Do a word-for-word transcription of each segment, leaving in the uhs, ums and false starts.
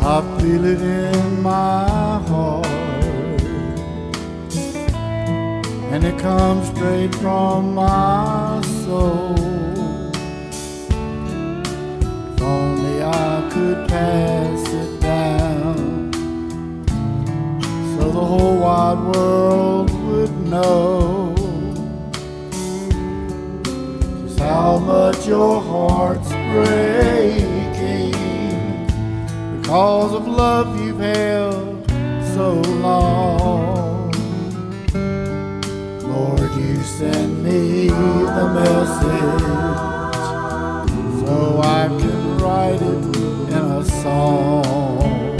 I feel it in my heart, and it comes straight from my soul. If only I could pass it down, so the whole wide world would know just how much your heart's breaking, because of love you've held so long. Lord, you send me the message so I can write it in a song.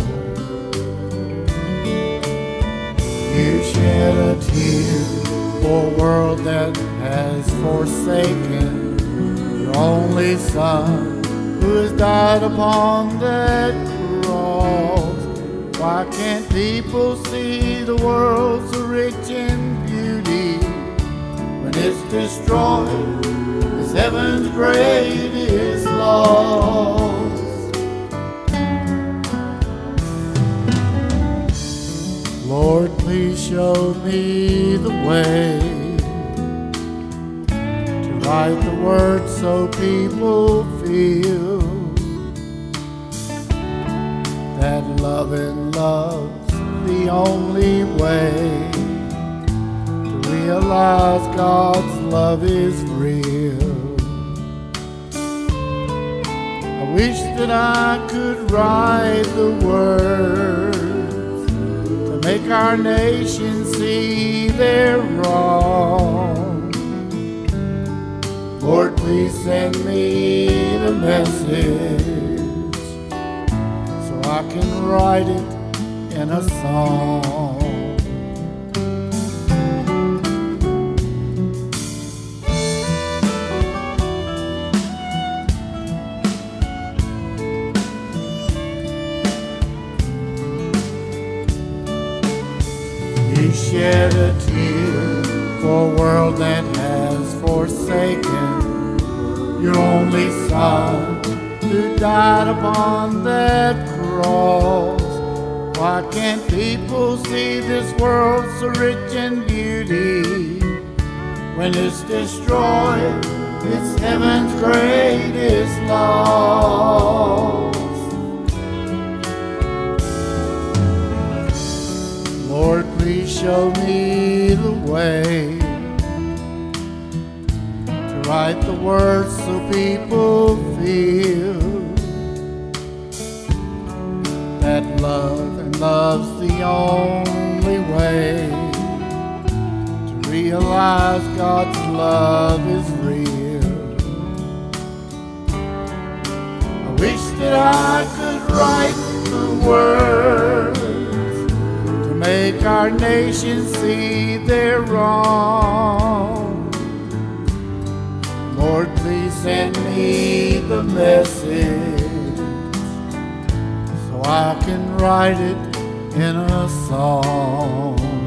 You shed a tear for a world that has forsaken your only Son, who has died upon that cross. Why can't people see the world so rich in beauty when it's destroyed as heaven's greatest loss? Lord, please show me the way to write the words so people feel that loving love's the only way to realize God's love is real. I wish that I could write the words to make our nation see they're wrong. Lord, please send me the message I can write it in a song. You shed a tear for a world that has forsaken your only Son, who died upon that cross. Why can't people see this world so rich in beauty when it's destroyed? It's heaven's greatest loss. Lord, please show me the way to write the words so people feel that love and love's the only way to realize God's love is real. I wish that I could write the words to make our nation see they're wrong. Lord, please send me the message I can write it in a song.